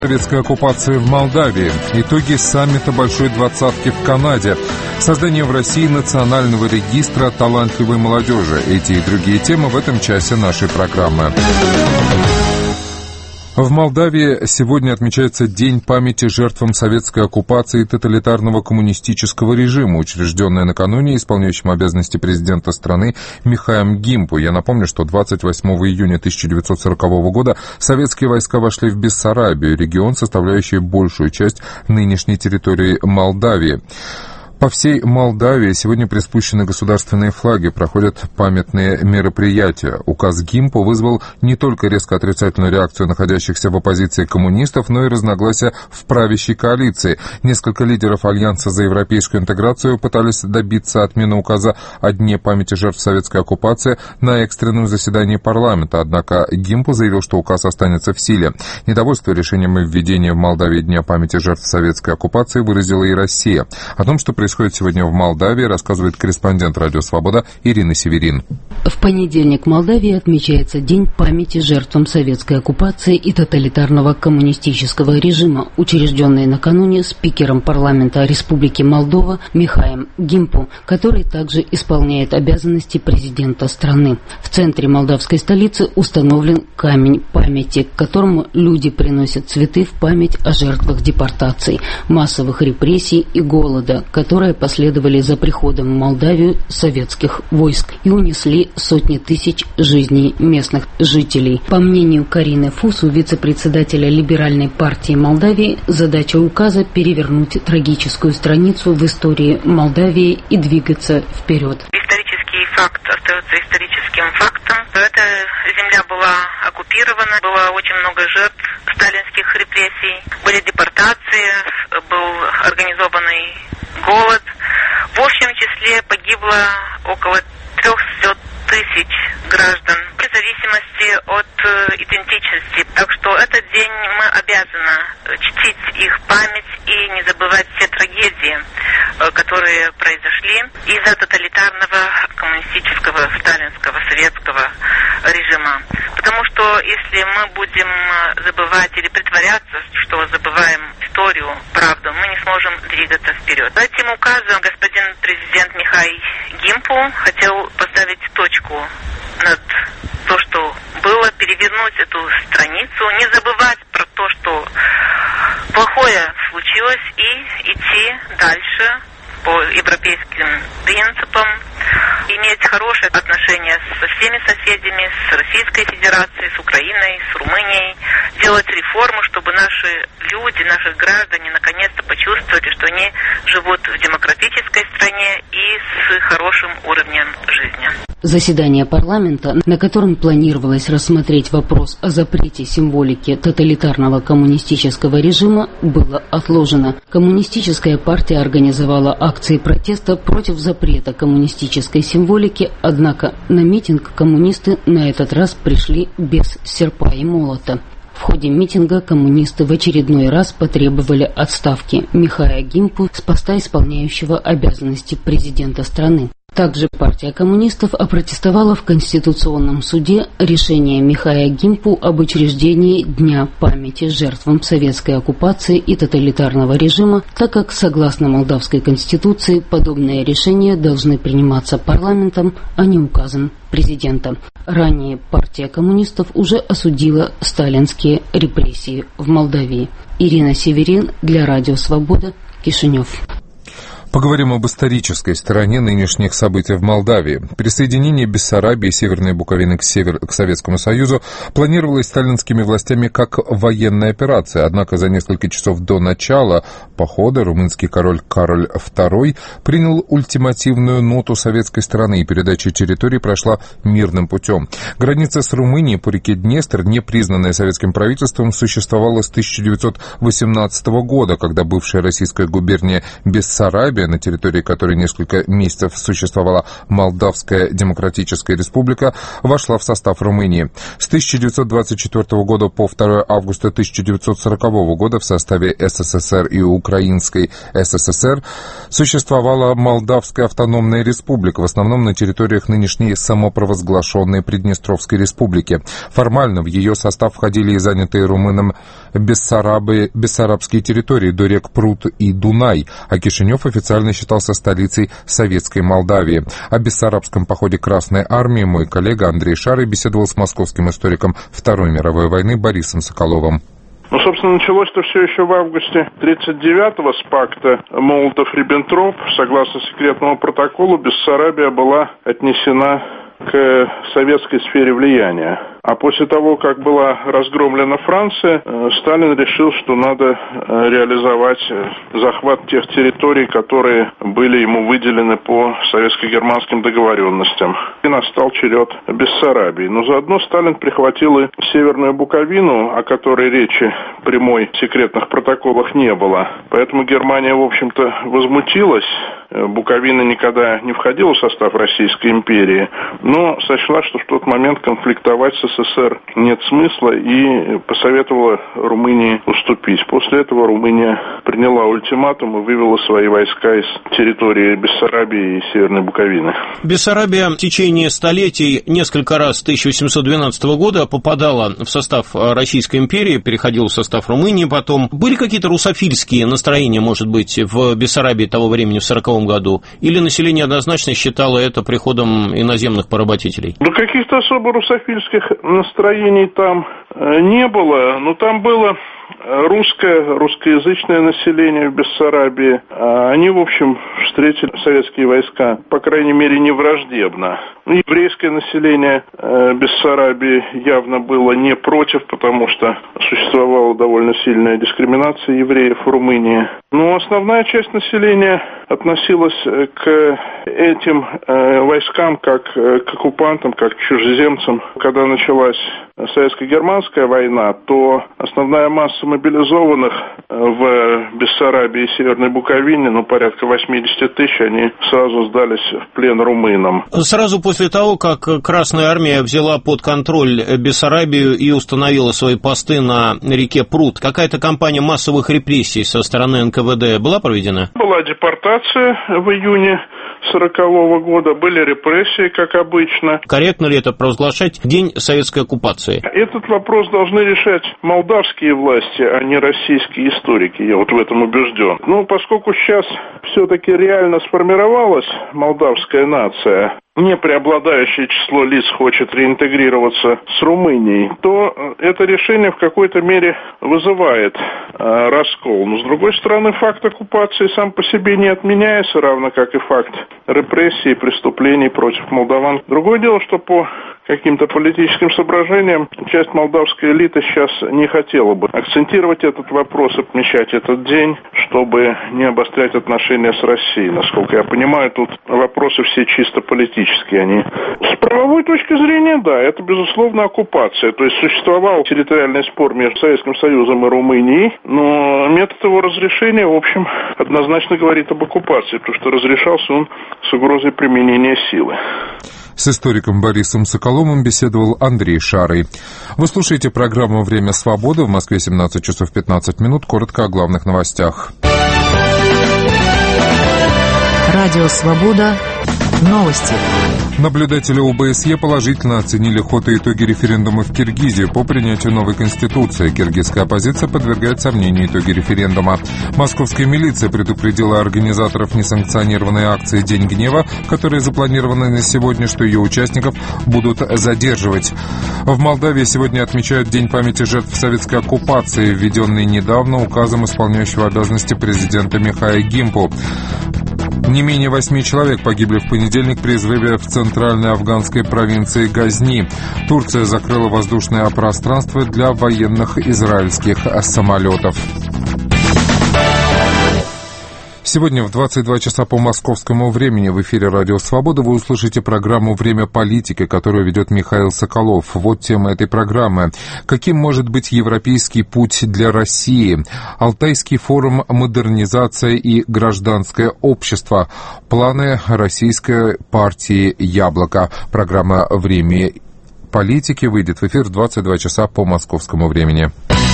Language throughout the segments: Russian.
Советской оккупации в Молдавии, итоги саммита Большой Двадцатки в Канаде, создание в России национального регистра талантливой молодежи. Эти и другие темы в этом часе нашей программы. В Молдавии сегодня отмечается День памяти жертвам советской оккупации и тоталитарного коммунистического режима, учрежденный накануне исполняющим обязанности президента страны Михаем Гимпу. Я напомню, что 28 июня 1940 года советские войска вошли в Бессарабию, регион, составляющий большую часть нынешней территории Молдавии. По всей Молдавии сегодня приспущены государственные флаги, проходят памятные мероприятия. Указ Гимпу вызвал не только резко отрицательную реакцию находящихся в оппозиции коммунистов, но и разногласия в правящей коалиции. Несколько лидеров Альянса за европейскую интеграцию пытались добиться отмены указа о Дне памяти жертв советской оккупации на экстренном заседании парламента. Однако Гимпу заявил, что указ останется в силе. Недовольство решением введения в Молдавии Дня памяти жертв советской оккупации выразила и Россия. О том, что происходит сегодня в Молдавии, рассказывает корреспондент «Радио Свобода» Ирина Северин. В понедельник в Молдавии отмечается День памяти жертвам советской оккупации и тоталитарного коммунистического режима, учрежденный накануне спикером парламента Республики Молдова Михаем Гимпу, который также исполняет обязанности президента страны. В центре молдавской столицы установлен камень памяти, к которому люди приносят цветы в память о жертвах депортаций, массовых репрессий и голода, которые последовали за приходом в Молдавию советских войск и унесли сотни тысяч жизней местных жителей. По мнению Карины Фусу, вице-председателя Либеральной партии Молдавии, задача указа перевернуть трагическую страницу в истории Молдавии и двигаться вперед. Исторический факт остается историческим фактом. Эта земля была оккупирована, было очень много жертв сталинских репрессий, были депортации, был организованный голод. В общем числе погибло около 300 тысяч граждан, в зависимости от идентичности. Так что этот день мы обязаны чтить их память и не забывать все трагедии, которые произошли из-за тоталитарного коммунистического, сталинского, советского режима. Потому что если мы будем забывать или притворяться, что забываем историю, правду, мы не сможем двигаться вперед. Этим указом господин президент Михай Гимпу хотел поставить точку над то, что было, перевернуть эту страницу, не забывать про то, что плохое случилось, и идти дальше по европейским принципам, иметь хорошие отношения со всеми соседями, с Российской Федерацией, с Украиной, с Румынией, делать реформы, чтобы наши люди, наши граждане наконец-то почувствовали, что они живут в демократической стране и с хорошим уровнем жизни. Заседание парламента, на котором планировалось рассмотреть вопрос о запрете символики тоталитарного коммунистического режима, было отложено. Коммунистическая партия организовала акции протеста против запрета коммунистической символики, однако на митинг коммунисты на этот раз пришли без серпа и молота. В ходе митинга коммунисты в очередной раз потребовали отставки Михая Гимпу с поста исполняющего обязанности президента страны. Также партия коммунистов опротестовала в Конституционном суде решение Михая Гимпу об учреждении Дня памяти жертвам советской оккупации и тоталитарного режима, так как, согласно Молдавской Конституции, подобные решения должны приниматься парламентом, а не указом президента. Ранее партия коммунистов уже осудила сталинские репрессии в Молдавии. Ирина Северин для Радио Свобода, Кишинев. Поговорим об исторической стороне нынешних событий в Молдавии. Присоединение Бессарабии и Северной Буковины к Советскому Союзу планировалось сталинскими властями как военная операция, однако за несколько часов до начала похода румынский король Кароль II принял ультимативную ноту советской стороны, и передача территории прошла мирным путем. Граница с Румынией по реке Днестр, не признанная советским правительством, существовала с 1918 года, когда бывшая российская губерния Бессарабия Бессарабия, на территории которой несколько месяцев существовала Молдавская Демократическая Республика, вошла в состав Румынии. С 1924 года по 2 августа 1940 года в составе СССР и Украинской СССР существовала Молдавская автономная республика, в основном на территориях нынешней самопровозглашенной Приднестровской республики. Формально в ее состав входили и занятые румынам бессарабские территории до рек Прут и Дунай, а Кишинев официально считался столицей Советской Молдавии. О бессарабском походе Красной Армии мой коллега Андрей Шарый беседовал с московским историком Второй мировой войны Борисом Соколовым. Собственно, началось-то все еще в августе 1939-го с пакта Молотов-Риббентроп. Согласно секретному протоколу, Бессарабия была отнесена к советской сфере влияния. А после того, как была разгромлена Франция, Сталин решил, что надо реализовать захват тех территорий, которые были ему выделены по советско-германским договоренностям. И настал черед Бессарабии. Но заодно Сталин прихватил и Северную Буковину, о которой речи прямой в секретных протоколах не было. Поэтому Германия, в общем-то, возмутилась. Буковина никогда не входила в состав Российской империи, но сочла, что в тот момент конфликтовать с СССР нет смысла и посоветовала Румынии уступить. После этого Румыния приняла ультиматум и вывела свои войска из территории Бессарабии и Северной Буковины. Бессарабия в течение столетий несколько раз с 1812 года попадала в состав Российской империи, переходила в состав Румынии потом. Были какие-то русофильские настроения, может быть, в Бессарабии того времени, в 1940 году? Или население однозначно считало это приходом иноземных поработителей? Ну, каких-то особо русофильских настроений там не было, но там было русскоязычное население в Бессарабии. Они, в общем, встретили советские войска, по крайней мере, не враждебно. Еврейское население Бессарабии явно было не против, потому что существовала довольно сильная дискриминация евреев в Румынии. Но основная часть населения относилась к этим войскам как к оккупантам, как к чужеземцам. Когда началась советско-германская война, то основная масса мобилизованных в Бессарабии и Северной Буковине, порядка 80 тысяч, они сразу сдались в плен румынам. Сразу после того, как Красная Армия взяла под контроль Бессарабию и установила свои посты на реке Прут, какая-то кампания массовых репрессий со стороны НКВД была проведена? Была депортация в июне 1940 года, были репрессии, как обычно. Корректно ли это провозглашать День советской оккупации? Этот вопрос должны решать молдавские власти, а не российские историки, я в этом убежден. Поскольку сейчас все-таки реально сформировалась молдавская нация, не преобладающее число лиц хочет реинтегрироваться с Румынией, то это решение в какой-то мере вызывает раскол. Но, с другой стороны, факт оккупации сам по себе не отменяется, равно как и факт репрессий и преступлений против молдаван. Другое дело, что по каким-то политическим соображениям часть молдавской элиты сейчас не хотела бы акцентировать этот вопрос, отмечать этот день, чтобы не обострять отношения с Россией. Насколько я понимаю, тут вопросы все чисто политические. С правовой точки зрения, да, это, безусловно, оккупация. То есть существовал территориальный спор между Советским Союзом и Румынией, но метод его разрешения, в общем, однозначно говорит об оккупации, потому что разрешался он с угрозой применения силы. С историком Борисом Соколовым беседовал Андрей Шарый. Вы слушаете программу «Время свободы». В Москве 17 часов 15 минут. Коротко о главных новостях. Радио «Свобода». Новости. Наблюдатели ОБСЕ положительно оценили ход и итоги референдума в Киргизии по принятию новой конституции. Киргизская оппозиция подвергает сомнению итоги референдума. Московская милиция предупредила организаторов несанкционированной акции «День гнева», которая запланирована на сегодня, что ее участников будут задерживать. В Молдавии сегодня отмечают День памяти жертв советской оккупации, введенный недавно указом исполняющего обязанности президента Михая Гимпу. Не менее 8 человек погибли в понедельник при взрыве в центральной афганской провинции Газни. Турция закрыла воздушное пространство для военных израильских самолетов. Сегодня в 22 часа по московскому времени в эфире «Радио Свобода» вы услышите программу «Время политики», которую ведет Михаил Соколов. Вот тема этой программы. Каким может быть европейский путь для России? Алтайский форум «Модернизация и гражданское общество». Планы российской партии «Яблоко». Программа «Время политики» выйдет в эфир в 22 часа по московскому времени.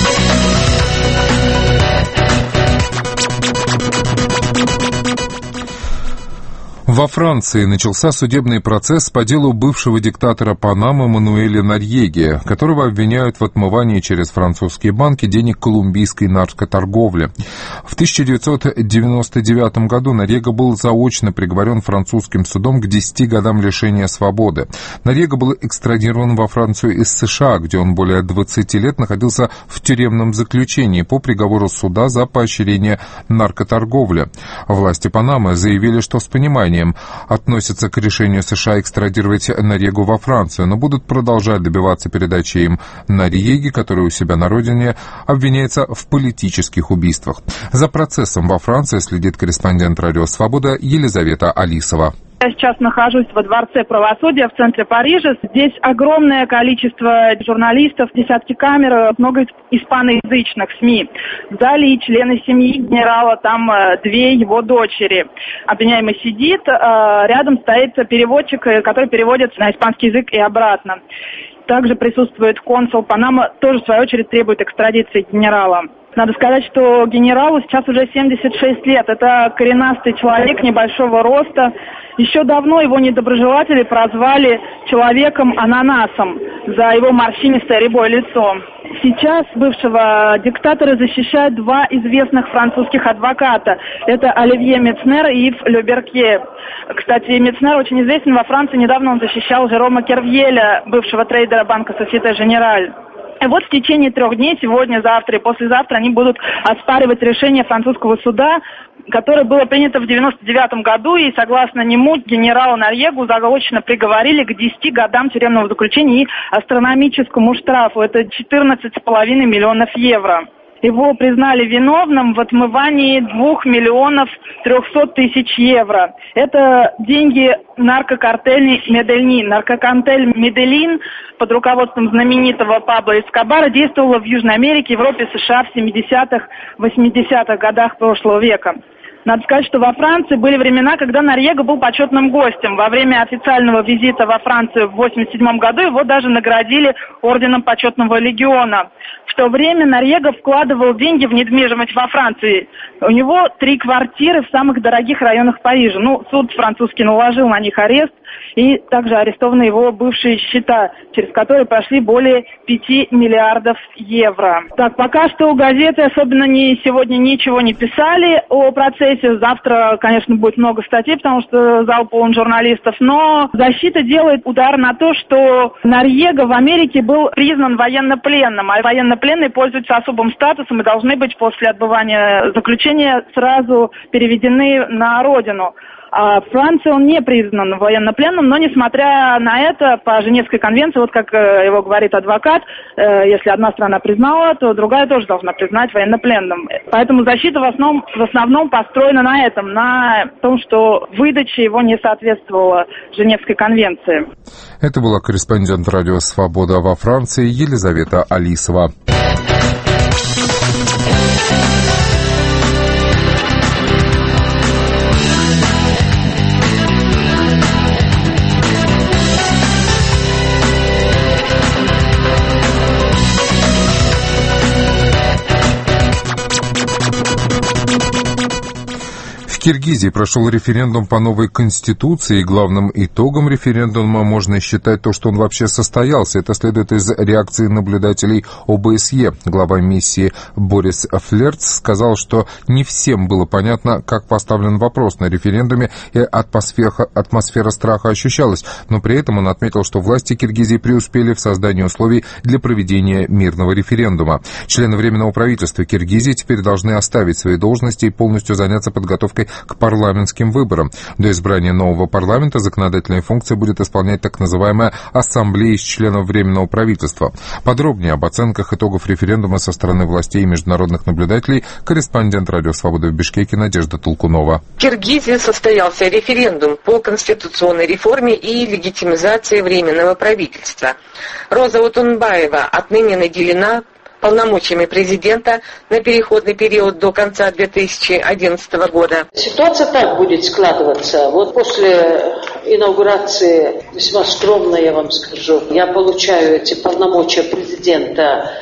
Во Франции начался судебный процесс по делу бывшего диктатора Панамы Мануэля Норьеги, которого обвиняют в отмывании через французские банки денег колумбийской наркоторговли. В 1999 году Норьега был заочно приговорен французским судом к 10 годам лишения свободы. Норьега был экстрадирован во Францию из США, где он более 20 лет находился в тюремном заключении по приговору суда за поощрение наркоторговли. Власти Панамы заявили, что с пониманием относятся к решению США экстрадировать Норьегу во Францию, но будут продолжать добиваться передачи им Норьеги, который у себя на родине обвиняется в политических убийствах. За процессом во Франции следит корреспондент «Радио Свобода» Елизавета Алисова. Я сейчас нахожусь во Дворце правосудия в центре Парижа. Здесь огромное количество журналистов, десятки камер, много испаноязычных СМИ. В зале и члены семьи генерала, там две его дочери. Обвиняемый сидит, рядом стоит переводчик, который переводит на испанский язык и обратно. Также присутствует консул Панамы, тоже в свою очередь требует экстрадиции генерала. Надо сказать, что генералу сейчас уже 76 лет. Это коренастый человек небольшого роста. Еще давно его недоброжелатели прозвали человеком-ананасом за его морщинистое рябое лицо. Сейчас бывшего диктатора защищают два известных французских адвоката. Это Оливье Мецнер и Ив Ле-Беркье. Кстати, Мецнер очень известен во Франции. Недавно он защищал Жерома Кервьеля, бывшего трейдера банка Société Générale. И вот в течение 3 дней, сегодня, завтра и послезавтра, они будут оспаривать решение французского суда, которое было принято в 1999 году, и согласно нему генерала Норьегу заочно приговорили к 10 годам тюремного заключения и астрономическому штрафу. Это 14,5 миллионов евро. Его признали виновным в отмывании 2 миллионов 300 тысяч евро. Это деньги наркокартеля Медельин. Наркокартель Медельин под руководством знаменитого Пабло Эскобара действовала в Южной Америке, Европе, США в 70-х, 80-х годах прошлого века. Надо сказать, что во Франции были времена, когда Норьега был почетным гостем. Во время официального визита во Францию в 1987 году его даже наградили орденом почетного легиона. В то время Норьега вкладывал деньги в недвижимость во Франции. У него 3 квартиры в самых дорогих районах Парижа. Суд французский наложил на них арест, и также арестованы его бывшие счета, через которые прошли более 5 миллиардов евро. Так, пока что газеты особенно сегодня ничего не писали о процессе. Завтра, конечно, будет много статей, потому что зал полон журналистов. Но защита делает удар на то, что Норьега в Америке был признан военнопленным, а военнопленные пользуются особым статусом и должны быть после отбывания заключения сразу переведены на родину. А Франции он не признан военнопленным, но несмотря на это, по Женевской конвенции, вот как его говорит адвокат, если одна страна признала, то другая тоже должна признать военнопленным. Поэтому защита в основном построена на этом, на том, что выдача его не соответствовала Женевской конвенции. Это была корреспондент «Радио Свобода» во Франции Елизавета Алисова. В Киргизии прошел референдум по новой конституции, и главным итогом референдума можно считать то, что он вообще состоялся. Это следует из реакции наблюдателей ОБСЕ. Глава миссии Борис Флерц сказал, что не всем было понятно, как поставлен вопрос на референдуме, и атмосфера страха ощущалась, но при этом он отметил, что власти Киргизии преуспели в создании условий для проведения мирного референдума. Члены Временного правительства Киргизии теперь должны оставить свои должности и полностью заняться подготовкой к парламентским выборам. До избрания нового парламента законодательные функции будет исполнять так называемая ассамблея из членов Временного правительства. Подробнее об оценках итогов референдума со стороны властей и международных наблюдателей корреспондент «Радио Свобода» в Бишкеке Надежда Толкунова. В Киргизии состоялся референдум по конституционной реформе и легитимизации Временного правительства. Роза Отунбаева отныне наделена полномочиями президента на переходный период до конца 2011 года. Ситуация так будет складываться. Вот после инаугурации, весьма скромно я вам скажу, я получаю эти полномочия президента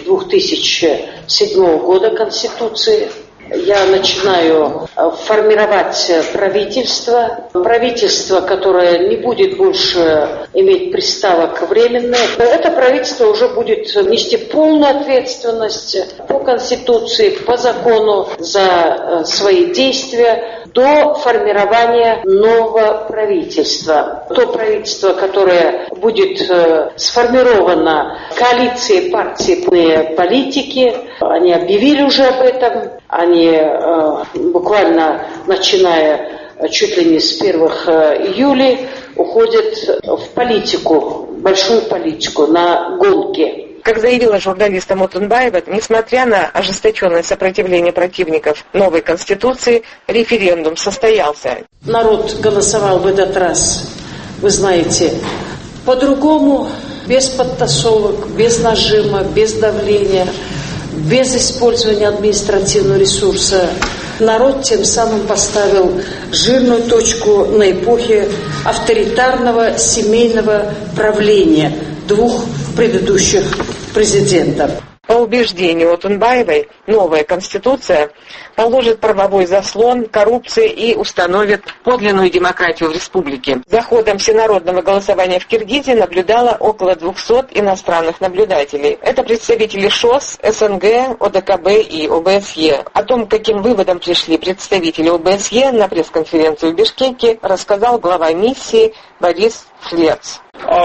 2007 года Конституции. Я начинаю формировать правительство, которое не будет больше иметь приставок временное. Это правительство уже будет нести полную ответственность по Конституции, по закону за свои действия до формирования нового правительства. То правительство, которое будет сформировано коалицией партий политики, они объявили уже об этом, они буквально начиная чуть ли не с 1 июля уходят в политику, большую политику, на гонки. Как заявила журналистам Отунбаева, несмотря на ожесточенное сопротивление противников новой Конституции, референдум состоялся. Народ голосовал в этот раз, вы знаете, по-другому, без подтасовок, без нажима, без давления, без использования административного ресурса. Народ тем самым поставил жирную точку на эпохе авторитарного семейного правления двух предыдущих президентов. По убеждению Отунбаевой, новая Конституция положит правовой заслон коррупции и установит подлинную демократию в республике. За ходом всенародного голосования в Киргизии наблюдало около 200 иностранных наблюдателей. Это представители ШОС, СНГ, ОДКБ и ОБСЕ. О том, к каким выводам пришли представители ОБСЕ на пресс-конференцию в Бишкеке, рассказал глава миссии Борис Флец.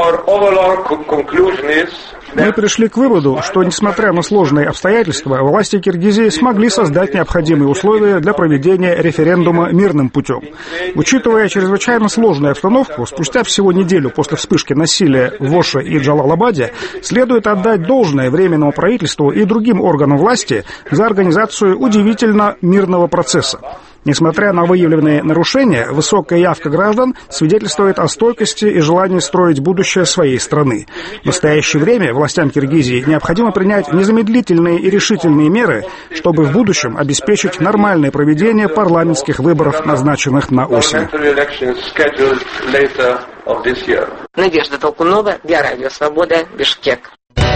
Мы пришли к выводу, что, несмотря на сложные обстоятельства, власти Киргизии смогли создать необходимые условия для проведения референдума мирным путем. Учитывая чрезвычайно сложную обстановку, спустя всего неделю после вспышки насилия в Оше и Джалалабаде, следует отдать должное Временному правительству и другим органам власти за организацию удивительно мирного процесса. Несмотря на выявленные нарушения, высокая явка граждан свидетельствует о стойкости и желании строить будущее своей страны. В настоящее время властям Киргизии необходимо принять незамедлительные и решительные меры, чтобы в будущем обеспечить нормальное проведение парламентских выборов, назначенных на осень. Надежда Толкунова для Радио Свобода, Бишкек.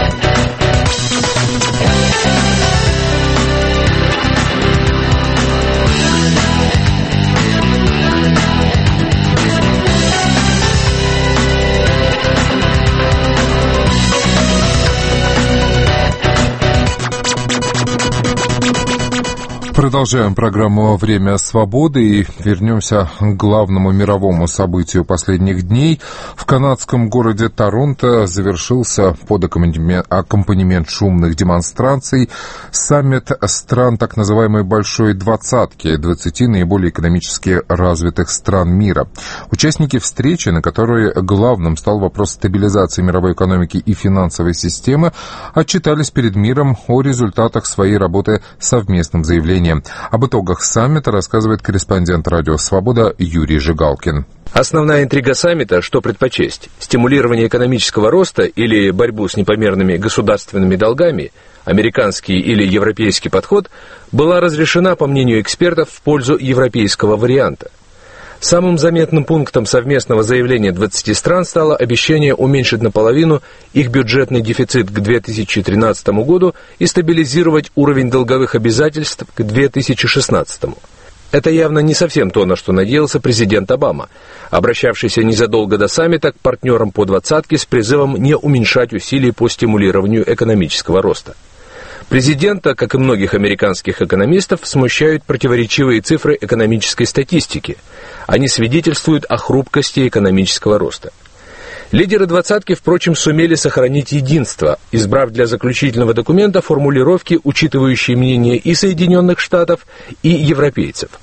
Продолжаем программу «Время свободы» и вернемся к главному мировому событию последних дней. В канадском городе Торонто завершился под аккомпанемент шумных демонстраций саммит стран так называемой «Большой двадцатки», 20 наиболее экономически развитых стран мира. Участники встречи, на которой главным стал вопрос стабилизации мировой экономики и финансовой системы, отчитались перед миром о результатах своей работы совместным заявлением. Об итогах саммита рассказывает корреспондент «Радио Свобода» Юрий Жигалкин. Основная интрига саммита – что предпочесть? Стимулирование экономического роста или борьбу с непомерными государственными долгами, американский или европейский подход, была разрешена, по мнению экспертов, в пользу европейского варианта. Самым заметным пунктом совместного заявления 20 стран стало обещание уменьшить наполовину их бюджетный дефицит к 2013 году и стабилизировать уровень долговых обязательств к 2016. Это явно не совсем то, на что надеялся президент Обама, обращавшийся незадолго до саммита к партнерам по двадцатке с призывом не уменьшать усилий по стимулированию экономического роста. Президента, как и многих американских экономистов, смущают противоречивые цифры экономической статистики. Они свидетельствуют о хрупкости экономического роста. Лидеры двадцатки, впрочем, сумели сохранить единство, избрав для заключительного документа формулировки, учитывающие мнения и Соединенных Штатов, и европейцев.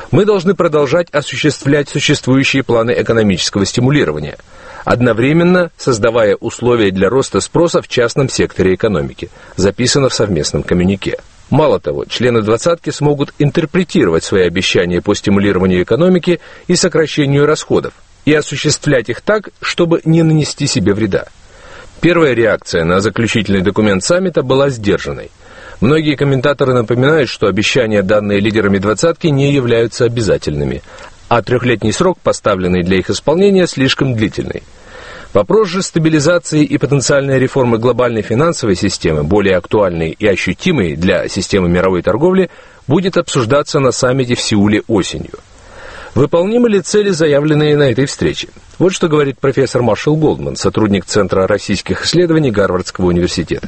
Мы должны продолжать осуществлять существующие планы экономического стимулирования, одновременно создавая условия для роста спроса в частном секторе экономики, записано в совместном коммюнике. Мало того, члены «двадцатки» смогут интерпретировать свои обещания по стимулированию экономики и сокращению расходов и осуществлять их так, чтобы не нанести себе вреда. Первая реакция на заключительный документ саммита была сдержанной. Многие комментаторы напоминают, что обещания, данные лидерами «двадцатки», не являются обязательными, а трехлетний срок, поставленный для их исполнения, слишком длительный. Вопрос же стабилизации и потенциальной реформы глобальной финансовой системы, более актуальной и ощутимой для системы мировой торговли, будет обсуждаться на саммите в Сеуле осенью. Выполнимы ли цели, заявленные на этой встрече? Вот что говорит профессор Маршал Голдман, сотрудник Центра российских исследований Гарвардского университета.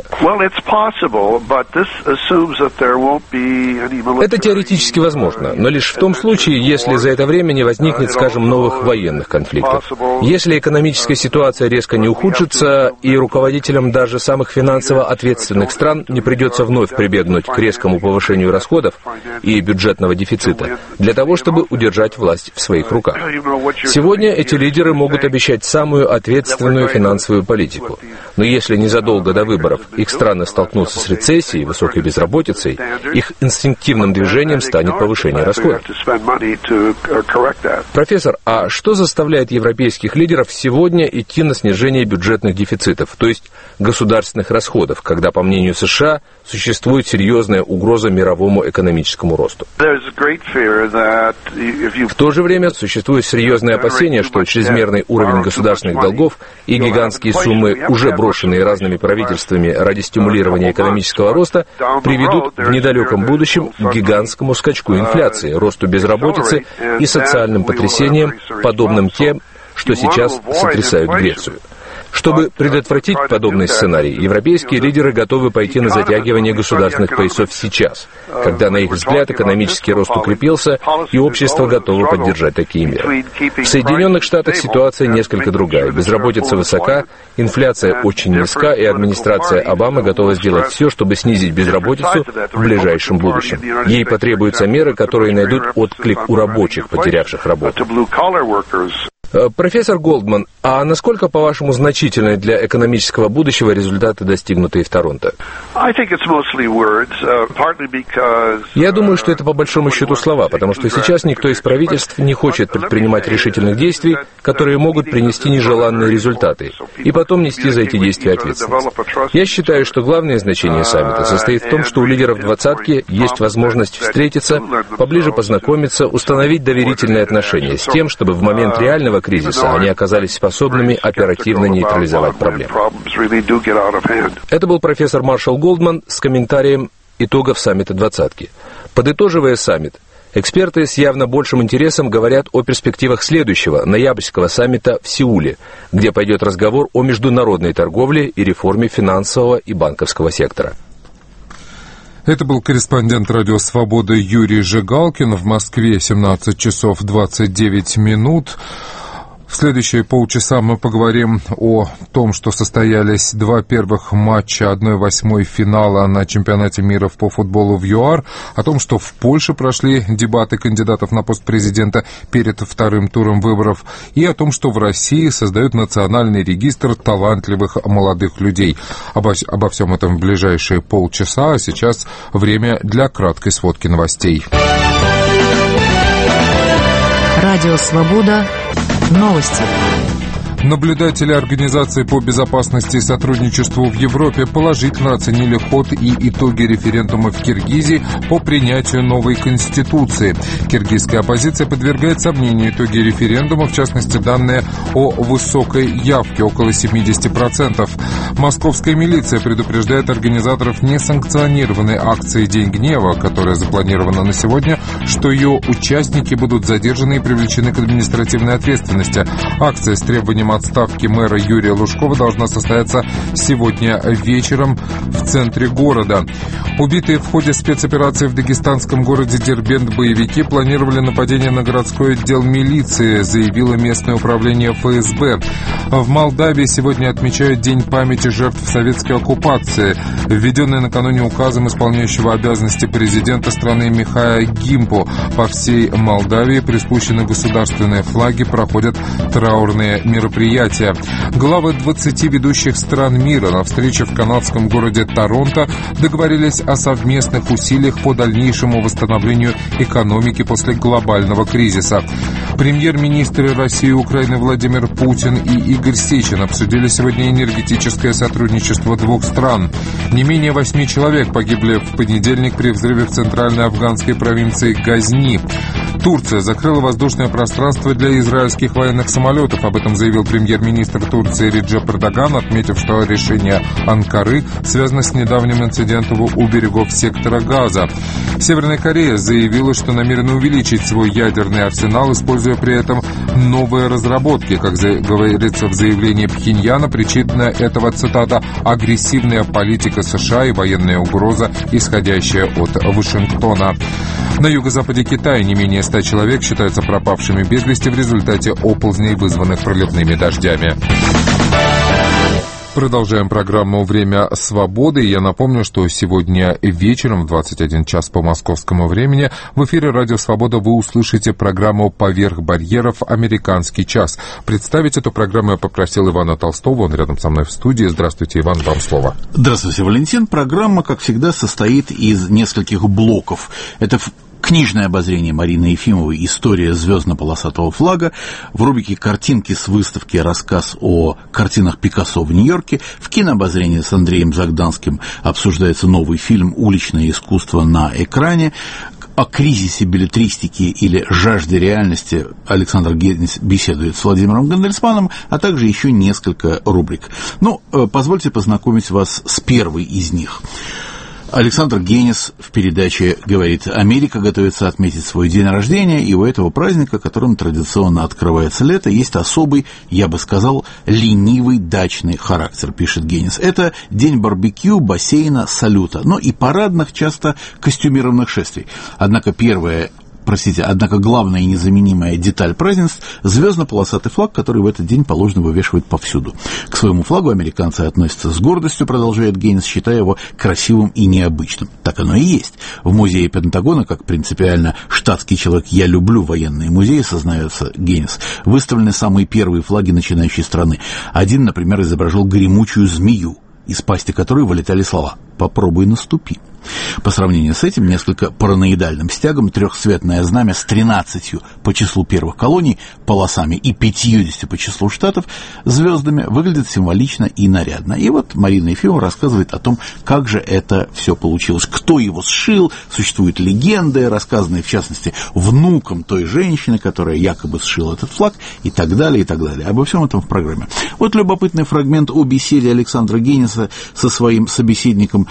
Это теоретически возможно, но лишь в том случае, если за это время не возникнет, скажем, новых военных конфликтов. Если экономическая ситуация резко не ухудшится, и руководителям даже самых финансово ответственных стран не придется вновь прибегнуть к резкому повышению расходов и бюджетного дефицита для того, чтобы удержать власть в своих руках. Сегодня эти лидеры могут обещать самую ответственную финансовую политику. Но если незадолго до выборов их страны столкнутся с рецессией, высокой безработицей, их инстинктивным движением станет повышение расходов. Профессор, а что заставляет европейских лидеров сегодня идти на снижение бюджетных дефицитов, то есть государственных расходов, когда, по мнению США, существует серьезная угроза мировому экономическому росту? В то же время существует серьезное опасение, что чрезмерный уровень государственных долгов и гигантские суммы, уже брошенные разными правительствами ради стимулирования экономического роста, приведут в недалеком будущем к гигантскому скачку инфляции, росту безработицы и социальным потрясениям, подобным тем, что сейчас сотрясают Грецию. Чтобы предотвратить подобный сценарий, европейские лидеры готовы пойти на затягивание государственных поясов сейчас, когда, на их взгляд, экономический рост укрепился, и общество готово поддержать такие меры. В Соединенных Штатах ситуация несколько другая. Безработица высока, инфляция очень низка, и администрация Обамы готова сделать все, чтобы снизить безработицу в ближайшем будущем. Ей потребуются меры, которые найдут отклик у рабочих, потерявших работу. Профессор Голдман, а насколько, по-вашему, значительны для экономического будущего результаты, достигнутые в Торонто? Я думаю, что это по большому счету слова, потому что сейчас никто из правительств не хочет предпринимать решительных действий, которые могут принести нежеланные результаты, и потом нести за эти действия ответственность. Я считаю, что главное значение саммита состоит в том, что у лидеров «двадцатки» есть возможность встретиться, поближе познакомиться, установить доверительные отношения с тем, чтобы в момент реального кризиса они оказались способными оперативно нейтрализовать проблемы. Это был профессор Маршал Голдман с комментарием итогов саммита «двадцатки». Подытоживая саммит, эксперты с явно большим интересом говорят о перспективах следующего, ноябрьского саммита в Сеуле, где пойдет разговор о международной торговле и реформе финансового и банковского сектора. Это был корреспондент «Радио Свобода» Юрий Жигалкин. В Москве 17 часов 29 минут. В следующие полчаса мы поговорим о том, что состоялись два первых матча 1/8 финала на чемпионате мира по футболу в ЮАР, о том, что в Польше прошли дебаты кандидатов на пост президента перед вторым туром выборов, и о том, что в России создают национальный регистр талантливых молодых людей. Обо всем этом в ближайшие полчаса, а сейчас время для краткой сводки новостей. Радио «Свобода». Новости. Наблюдатели Организации по безопасности и сотрудничеству в Европе положительно оценили ход и итоги референдума в Киргизии по принятию новой конституции. Киргизская оппозиция подвергает сомнению итоги референдума, в частности, данные о высокой явке, около 70%. Московская милиция предупреждает организаторов несанкционированной акции «День гнева», которая запланирована на сегодня, что ее участники будут задержаны и привлечены к административной ответственности. Акция с требованием отставки мэра Юрия Лужкова должна состояться сегодня вечером в центре города. Убитые в ходе спецоперации в дагестанском городе Дербент боевики планировали нападение на городской отдел милиции, заявило местное управление ФСБ. В Молдавии сегодня отмечают День памяти жертв советской оккупации. Введенный накануне указом исполняющего обязанности президента страны Михая Гимпо по всей Молдавии приспущены государственные флаги, проходят траурные мероприятия. Главы 20 ведущих стран мира на встрече в канадском городе Торонто договорились о совместных усилиях по дальнейшему восстановлению экономики после глобального кризиса. Премьер-министры России и Украины Владимир Путин и Игорь Сечин обсудили сегодня энергетическое сотрудничество двух стран. Не менее 8 человек погибли в понедельник при взрыве в центральной афганской провинции Газни. Турция закрыла воздушное пространство для израильских военных самолетов. Об этом заявил премьер-министр Турции Реджеп Эрдоган, отметив, что решение Анкары связано с недавним инцидентом у берегов сектора Газа. Северная Корея заявила, что намерена увеличить свой ядерный арсенал, используя при этом новые разработки. Как говорится в заявлении Пхеньяна, причина этого, цитата, «агрессивная политика США и военная угроза, исходящая от Вашингтона». На юго-западе Китая не менее 100 человек считаются пропавшими без вести в результате оползней, вызванных проливными дождями. Продолжаем программу «Время свободы». Я напомню, что сегодня вечером в 21 час по московскому времени в эфире «Радио Свобода» вы услышите программу «Поверх барьеров. Американский час». Представить эту программу я попросил Ивана Толстого. Он рядом со мной в студии. Здравствуйте, Иван, вам слово. Здравствуйте, Валентин. Программа, как всегда, состоит из нескольких блоков. Это книжное обозрение Марины Ефимовой «История звездно-полосатого флага». В рубрике «Картинки с выставки» рассказ о картинах Пикассо в Нью-Йорке. В кинообозрении с Андреем Загданским обсуждается новый фильм «Уличное искусство на экране». О кризисе беллетристики или жажде реальности Александр Генис беседует с Владимиром Гандельсманом, а также еще несколько рубрик. Ну, позвольте познакомить вас с первой из них. Александр Генис в передаче говорит: Америка готовится отметить свой день рождения, и у этого праздника, которым традиционно открывается лето, есть особый, я бы сказал, ленивый дачный характер, пишет Генис. Это день барбекю, бассейна, салюта, но и парадных, часто костюмированных шествий. Однако главная и незаменимая деталь празднеств – звездно-полосатый флаг, который в этот день положено вывешивать повсюду. К своему флагу американцы относятся с гордостью, продолжает Гейнс, считая его красивым и необычным. Так оно и есть. В музее Пентагона, как принципиально штатский человек «я люблю военные музеи», сознается Гейнс, выставлены самые первые флаги начинающей страны. Один, например, изображал гремучую змею, из пасти которой вылетали слова «попробуй наступи». По сравнению с этим несколько параноидальным стягом трехцветное знамя с 13 по числу первых колоний полосами и 50 по числу штатов звездами выглядит символично и нарядно. И вот Марина Ефимова рассказывает о том, как же это все получилось, кто его сшил, существуют легенды, рассказанные в частности внуком той женщины, которая якобы сшила этот флаг, и так далее, и так далее. Обо всем этом в программе. Вот любопытный фрагмент о беседе Александра Гениса со своим собеседником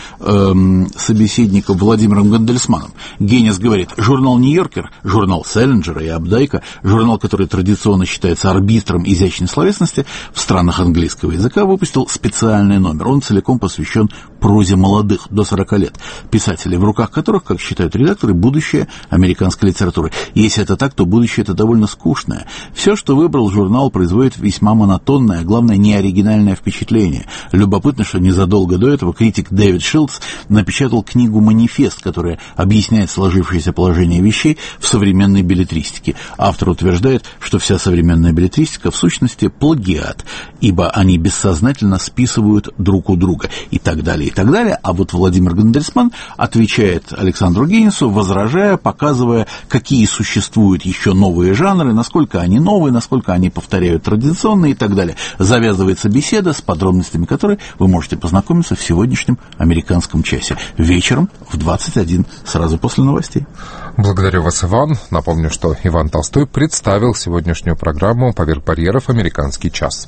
Владимиром Гандельсманом. Генис говорит: журнал «Нью-Йоркер», журнал Селлинджера и Апдайка, журнал, который традиционно считается арбитром изящной словесности в странах английского языка, выпустил специальный номер. Он целиком посвящен прозе молодых, до 40 лет, писателей, в руках которых, как считают редакторы, будущее американской литературы. Если это так, то будущее это довольно скучное. Все, что выбрал журнал, производит весьма монотонное, а главное, неоригинальное впечатление. Любопытно, что незадолго до этого критик Дэвид Шилдс напечатал книгу «Манифест», которая объясняет сложившееся положение вещей в современной беллетристике. Автор утверждает, что вся современная беллетристика в сущности плагиат, ибо они бессознательно списывают друг у друга и так далее, и так далее. А вот Владимир Гандельсман отвечает Александру Генису, возражая, показывая, какие существуют еще новые жанры, насколько они новые, насколько они повторяют традиционные и так далее. Завязывается беседа, с подробностями которой вы можете познакомиться в сегодняшнем американском часе. Вечером в 21, сразу после новостей. Благодарю вас, Иван. Напомню, что Иван Толстой представил сегодняшнюю программу «Поверх барьеров. Американский час».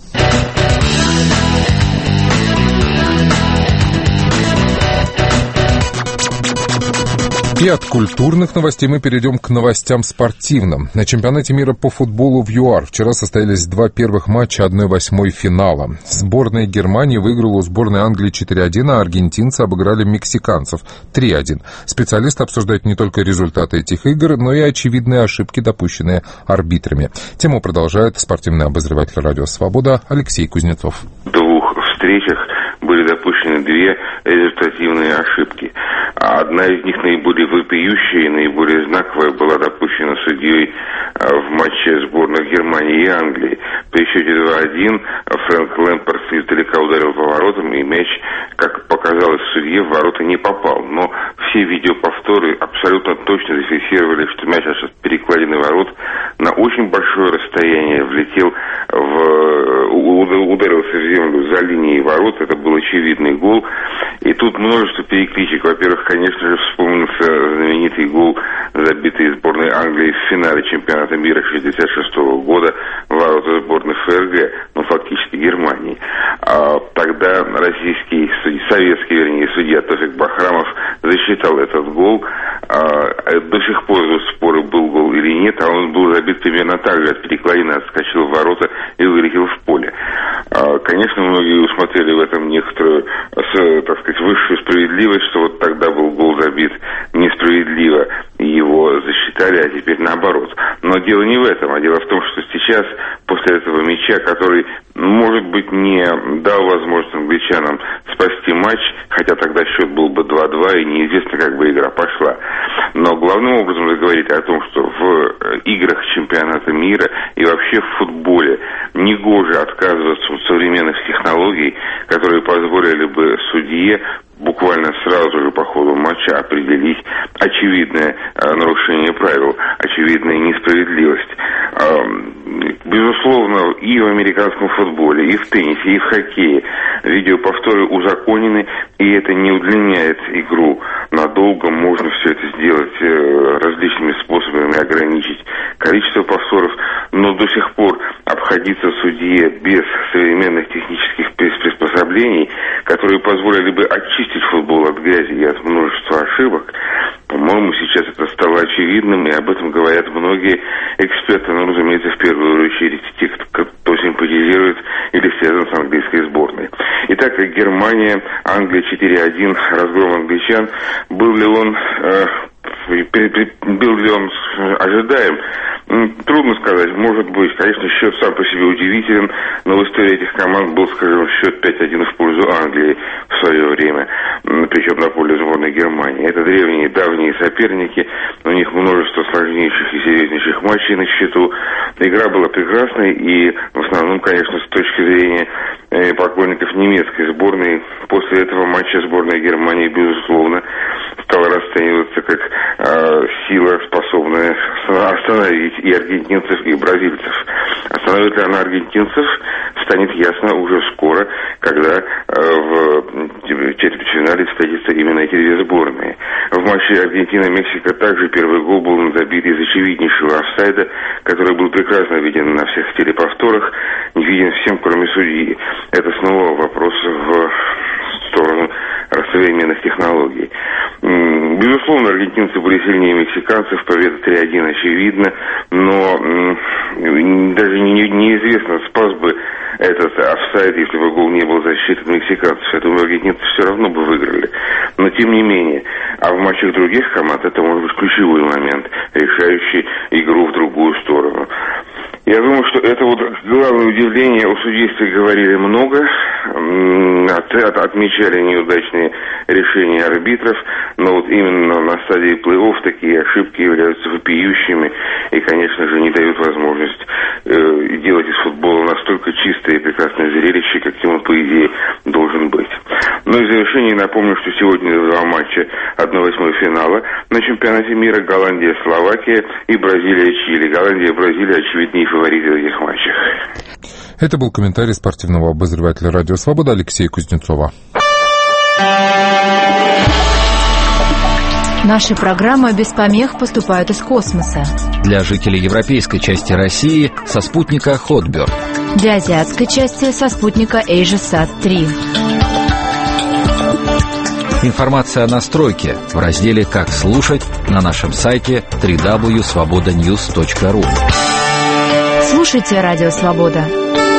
И от культурных новостей мы перейдем к новостям спортивным. На чемпионате мира по футболу в ЮАР вчера состоялись 2 первых матча 1/8 финала. Сборная Германии выиграла у сборной Англии 4-1, а аргентинцы обыграли мексиканцев 3-1. Специалисты обсуждают не только результаты этих игр, но и очевидные ошибки, допущенные арбитрами. Тему продолжает спортивный обозреватель «Радио Свобода» Алексей Кузнецов. В 2 встречах были допущены 2 результативные ошибки. Одна из них наиболее вопиющая и наиболее знаковая была допущена судьей в матче сборных Германии и Англии. При счете 2-1 Фрэнк Лэмпард издалека ударил по воротам, и мяч, как показалось судье, в ворота не попал. Но все видеоповторы абсолютно точно зафиксировали, что мяч от перекладины ворот на очень большое расстояние влетел ударился в землю за линией ворот. Это был очевидный гол. И тут множество перекличек. Во-первых, конечно же, вспомнился знаменитый гол, забитый сборной Англии в финале чемпионата мира 1966 года в ворота сборной ФРГ, фактически Германии. Тогда советский судья Тофик Бахрамов засчитал этот гол. До сих пор идут споры, был гол или нет, а он был забит примерно так же, от перекладины отскочил в ворота и вылетел в поле. Конечно, многие усмотрели в этом некоторую, так сказать, высшую справедливость, что вот тогда был гол забит несправедливо, и его засчитали, а теперь наоборот. Но дело не в этом, а дело в том, что сейчас, после этого мяча, который, может быть, не дал возможность англичанам спасти матч, хотя тогда счет был бы 2-2, и неизвестно, как бы игра пошла. Но главным образом вы говорите о том, что в играх чемпионата мира и вообще в футболе негоже отказываться от современных технологий, которые позволили бы судье буквально сразу же по ходу матча определить очевидное нарушение правил, очевидная несправедливость. Безусловно, и в американском футболе, и в теннисе, и в хоккее видеоповторы узаконены, и это не удлиняет игру надолго. Можно все это сделать различными способами, ограничить количество повторов, но до сих пор обходиться судье без современных технических приспособлений, которые позволили бы очистить футбол от грязи и от множества ошибок, по-моему, сейчас это стало очевидным, и об этом говорят многие эксперты, но, разумеется, в первую очередь те, кто симпатизирует или связан с английской сборной. Итак, Германия, Англия 4-1, разгром англичан. Был ли он ожидаем? Трудно сказать. Может быть, конечно, счет сам по себе удивителен, но в истории этих команд был, скажем, счет 5-1 в пользу Англии в свое время, причем на поле сборной Германии. Это древние, давние соперники, у них множество сложнейших и серьезнейших матчей на счету. Игра была прекрасной, и в основном, конечно, с точки зрения поклонников немецкой сборной, после этого матча сборная Германии, безусловно, стала расцениваться как сила, способная остановить и аргентинцев, и бразильцев. Остановит ли она аргентинцев, станет ясно уже скоро, когда в четвертьфинале встретятся именно эти 2 сборные. В матче Аргентина-Мексика также первый гол был забит из очевиднейшего офсайда, который был прекрасно виден на всех телеповторах, не виден всем, кроме судьи. Это снова вопрос в сторону современных технологий. Безусловно, аргентинцы были сильнее мексиканцев, победа 3-1 очевидно, но даже неизвестно, спас бы этот офсайд, если бы гол не был засчитан мексиканцев. Я думаю, аргентинцы все равно бы выиграли. Но тем не менее, а в матчах других команд это может быть ключевой момент, решающий игру в другую сторону. Я думаю, что это вот главное удивление. О судействе говорили много, отмечали неудачные решения арбитров, но вот именно на стадии плей-офф такие ошибки являются вопиющими и, конечно же, не дают возможность делать из футбола настолько чистое и прекрасное зрелище, каким он, по идее, должен быть. Ну и в завершении напомню, что сегодня 2 матча 1/8 финала на чемпионате мира: Голландия-Словакия и Бразилия-Чили. Голландия и Бразилия очевиднее фавориты в этих матчах. Это был комментарий спортивного обозревателя «Радио Свобода» Алексея Кузнецова. Наши программы без помех поступают из космоса. Для жителей европейской части России со спутника Hotbird. Для азиатской части со спутника AsiaSat 3. Информация о настройке в разделе «Как слушать» на нашем сайте www.svobodanews.ru. Слушайте Радио Свобода.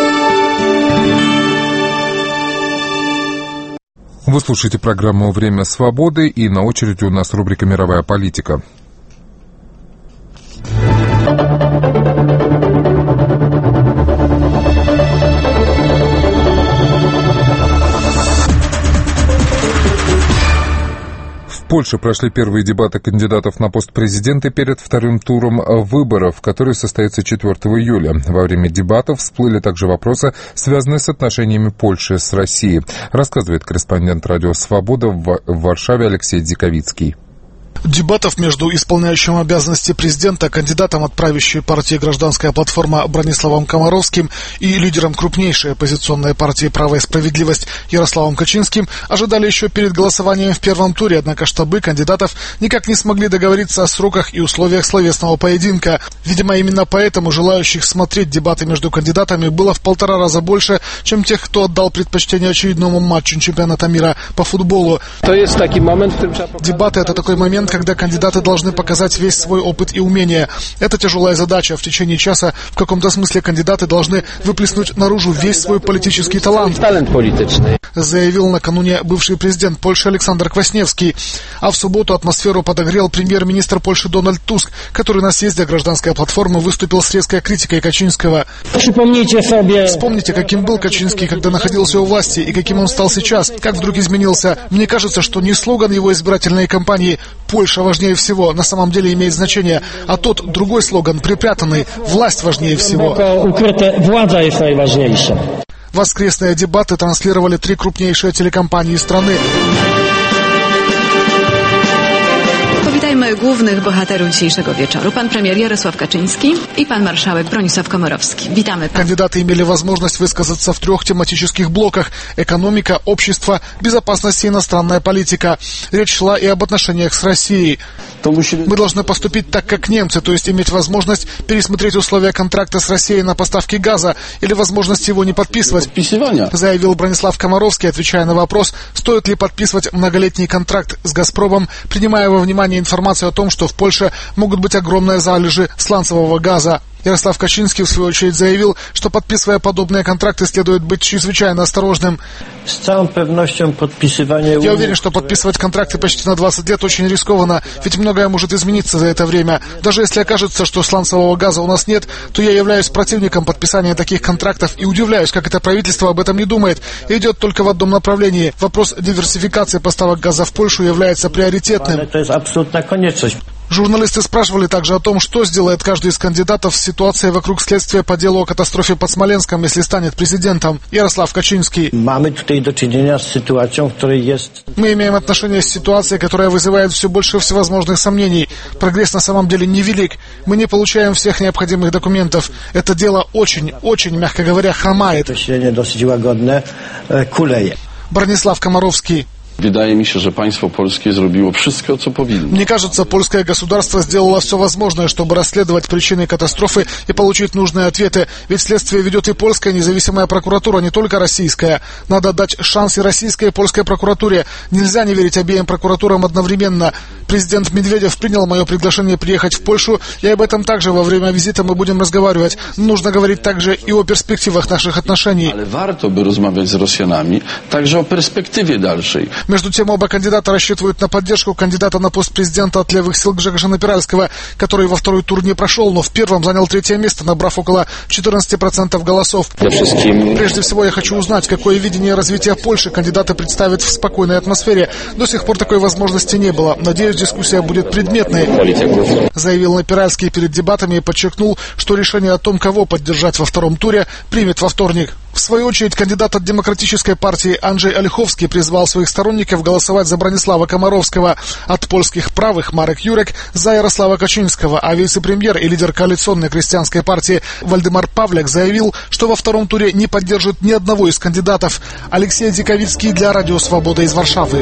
Вы слушаете программу «Время свободы», и на очереди у нас рубрика «Мировая политика». В Польше прошли первые дебаты кандидатов на пост президента перед вторым туром выборов, который состоится 4 июля. Во время дебатов всплыли также вопросы, связанные с отношениями Польши с Россией, рассказывает корреспондент «Радио Свобода» в Варшаве Алексей Дзиковицкий. Дебатов между исполняющим обязанности президента, кандидатом от правящей партии «Гражданская платформа» Брониславом Комаровским и лидером крупнейшей оппозиционной партии «Право и справедливость» Ярославом Качинским ожидали еще перед голосованием в первом туре, однако штабы кандидатов никак не смогли договориться о сроках и условиях словесного поединка. Видимо, именно поэтому желающих смотреть дебаты между кандидатами было в 1,5 раза больше, чем тех, кто отдал предпочтение очередному матчу чемпионата мира по футболу. Дебаты — это такой момент, когда кандидаты должны показать весь свой опыт и умения. Это тяжелая задача. В течение часа в каком-то смысле кандидаты должны выплеснуть наружу весь свой политический талант, заявил накануне бывший президент Польши Александр Квасневский. А в субботу атмосферу подогрел премьер-министр Польши Дональд Туск, который на съезде «Гражданской платформы» выступил с резкой критикой Качинского. Вспомните, каким был Качинский, когда находился у власти, и каким он стал сейчас, как вдруг изменился. Мне кажется, что не слоган его избирательной кампании «Польша важнее всего» на самом деле имеет значение, а тот другой слоган, припрятанный «Власть важнее всего». Воскресные дебаты транслировали 3 крупнейшие телекомпании страны. Powitajmy głównych bohaterów dzisiejszego wieczoru. Pan premier Jarosław Kaczyński и pan marszałek Bronisław Komorowski. Witamy. Кандидаты имели возможность высказаться в 3 тематических блоках: экономика, общество, безопасность и иностранная политика. Речь шла и об отношениях с Россией. Мы должны поступить так, как немцы, то есть иметь возможность пересмотреть условия контракта с Россией на поставки газа или возможность его не подписывать, заявил Бронислав Комаровский, отвечая на вопрос, стоит ли подписывать многолетний контракт с «Газпромом», принимая во внимание информацию о том, что в Польше могут быть огромные залежи сланцевого газа. Ярослав Качинский, в свою очередь, заявил, что, подписывая подобные контракты, следует быть чрезвычайно осторожным. Я уверен, что подписывать контракты почти на 20 лет очень рискованно, ведь многое может измениться за это время. Даже если окажется, что сланцевого газа у нас нет, то я являюсь противником подписания таких контрактов и удивляюсь, как это правительство об этом не думает и идет только в одном направлении. Вопрос диверсификации поставок газа в Польшу является приоритетным. Журналисты спрашивали также о том, что сделает каждый из кандидатов с ситуацией вокруг следствия по делу о катастрофе под Смоленском, если станет президентом. Ярослав Качинский. Мы имеем отношение с ситуацией, которая вызывает все больше всевозможных сомнений. Прогресс на самом деле невелик. Мы не получаем всех необходимых документов. Это дело очень, мягко говоря, хромает. Бронислав Комаровский. Wydaje mi się, że państwo polskie zrobiło wszystko, co powinno. Мне кажется, польское государство сделало все возможное, чтобы расследовать причины катастрофы и получить нужные ответы. Ведь следствие ведет и польская независимая прокуратура, не только российская. Надо дать шанс и российской, и польской прокуратуре. Нельзя не верить обеим прокуратурам одновременно. Президент Медведев принял мое приглашение приехать в Польшу, и об этом также во время визита мы будем разговаривать. Нужно говорить также и о перспективах наших отношений. Ale warto by rozmawiać z Rosjanami także o perspektywie dalszej. Между тем, оба кандидата рассчитывают на поддержку кандидата на пост президента от левых сил Гжегожа Напиральского, который во второй тур не прошел, но в первом занял 3-е место, набрав около 14% голосов. Прежде всего, я хочу узнать, какое видение развития Польши кандидаты представят в спокойной атмосфере. До сих пор такой возможности не было. Надеюсь, дискуссия будет предметной, заявил Напиральский перед дебатами и подчеркнул, что решение о том, кого поддержать во втором туре, примет во вторник. В свою очередь, кандидат от Демократической партии Анджей Олеховский призвал своих сторонников голосовать за Бронислава Комаровского, от польских правых Марек Юрек за Ярослава Качинского, а вице-премьер и лидер коалиционной крестьянской партии Вальдемар Павляк заявил, что во втором туре не поддержит ни одного из кандидатов. Алексей Дзиковицкий для Радио Свобода из Варшавы.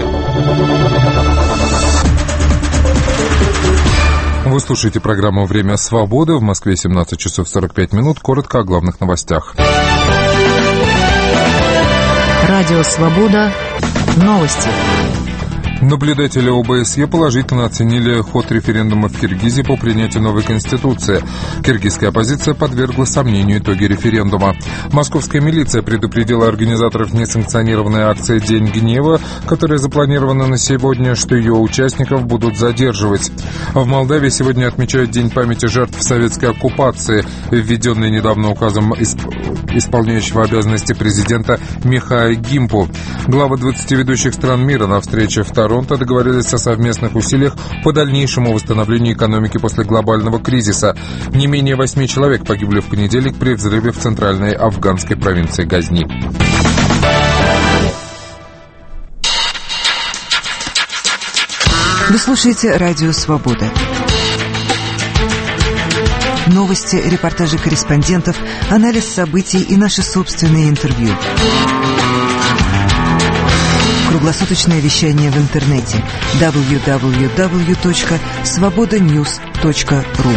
Вы слушаете программу «Время свободы». В Москве 17 часов 45 минут. Коротко о главных новостях. Радио «Свобода». Новости. Наблюдатели ОБСЕ положительно оценили ход референдума в Киргизии по принятию новой конституции. Киргизская оппозиция подвергла сомнению итоги референдума. Московская милиция предупредила организаторов несанкционированной акции «День гнева», которая запланирована на сегодня, что ее участников будут задерживать. В Молдавии сегодня отмечают День памяти жертв советской оккупации, введенный недавно указом исполняющего обязанности президента Михая Гимпу. Главы 20 ведущих стран мира на встрече в Торонто договорились о совместных усилиях по дальнейшему восстановлению экономики после глобального кризиса. Не менее 8 человек погибли в понедельник при взрыве в центральной афганской провинции Газни. Вы слушаете «Радио Свобода». Новости, репортажи корреспондентов, анализ событий и наши собственные интервью. Круглосуточное вещание в интернете www.svobodanews.ru.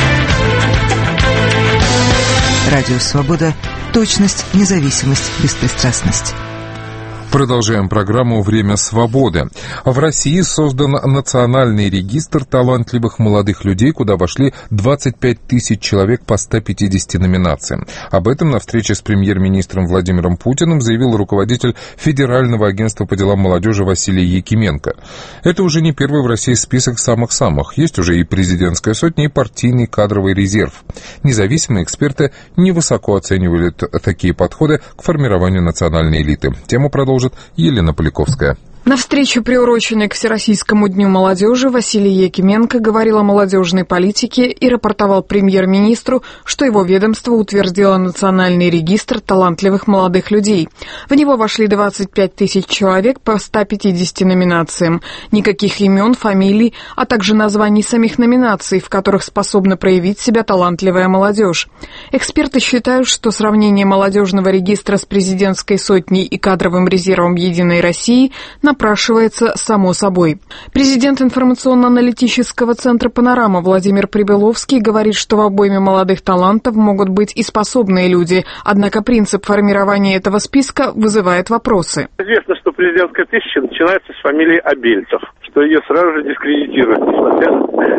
Радио Свобода. Точность, независимость, беспристрастность. Продолжаем программу «Время свободы». В России создан национальный регистр талантливых молодых людей, куда вошли 25 тысяч человек по 150 номинациям. Об этом на встрече с премьер-министром Владимиром Путиным заявил руководитель Федерального агентства по делам молодежи Василий Якименко. Это уже не первый в России список самых-самых. Есть уже и президентская сотня, и партийный кадровый резерв. Независимые эксперты невысоко оценивали такие подходы к формированию национальной элиты. Тему продолжит Елена Поляковская. На встрече, приуроченной к Всероссийскому дню молодежи, Василий Якименко говорил о молодежной политике и рапортовал премьер-министру, что его ведомство утвердило национальный регистр талантливых молодых людей. В него вошли 25 тысяч человек по 150 номинациям. Никаких имен, фамилий, а также названий самих номинаций, в которых способна проявить себя талантливая молодежь. Эксперты считают, что сравнение молодежного регистра с президентской сотней и кадровым резервом «Единой России» напрашивается само собой. Президент информационно-аналитического центра «Панорама» Владимир Прибеловский говорит, что в обойме молодых талантов могут быть и способные люди, однако принцип формирования этого списка вызывает вопросы. Известно, что президентская тысяча начинается с фамилии Абельцев, что ее сразу же дискредитируют, несмотря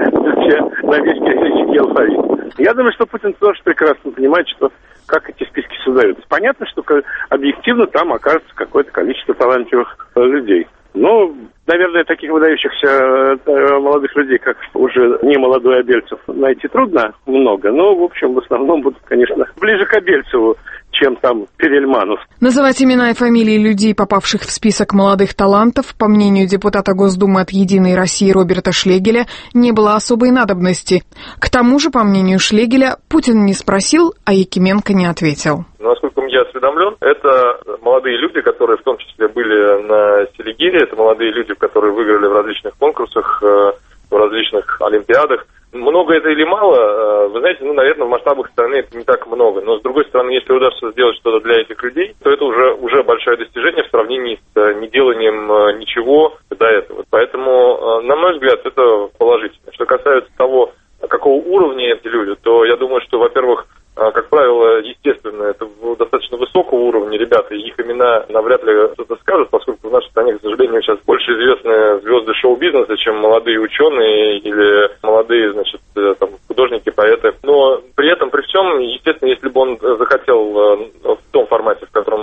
на весь геометрический алфавит. Я думаю, что Путин тоже прекрасно понимает, что как эти списки создаются. Понятно, что объективно там окажется какое-то количество талантливых людей. Но, наверное, таких выдающихся молодых людей, как уже не молодой Абельцев, найти трудно много. Но, в общем, в основном будут, конечно, ближе к Абельцеву, чем там Перельманов. Называть имена и фамилии людей, попавших в список молодых талантов, по мнению депутата Госдумы от «Единой России» Роберта Шлегеля, не было особой надобности. К тому же, по мнению Шлегеля, Путин не спросил, а Якименко не ответил. Насколько я осведомлен, это молодые люди, которые в том числе были на Селигере, это молодые люди, которые выиграли в различных конкурсах, в различных олимпиадах. Много это или мало, вы знаете, наверное, в масштабах страны это не так много. Но, с другой стороны, если удастся сделать что-то для этих людей, то это уже большое достижение в сравнении с неделанием ничего до этого. Поэтому, на мой взгляд, это положительно. Что касается того, какого уровня эти люди, то я думаю, что, во-первых, как правило, естественно, это достаточно высокого уровня ребята, и их имена навряд ли кто-то скажет, поскольку в нашей стране, к сожалению, сейчас больше известны звезды шоу-бизнеса, чем молодые ученые или молодые, там, художники, поэты. Но при этом, при всем, естественно, если бы он захотел в том формате, в котором